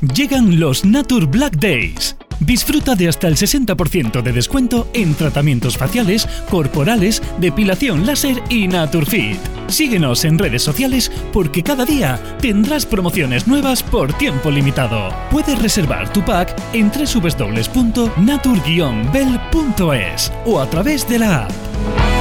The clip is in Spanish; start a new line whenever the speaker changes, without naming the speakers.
Llegan los Natur Black Days. Disfruta de hasta el 60% de descuento en tratamientos faciales, corporales, depilación láser y Naturfit. Síguenos en redes sociales porque cada día tendrás promociones nuevas por tiempo limitado. Puedes reservar tu pack en www.natur-bell.es o a través de la app.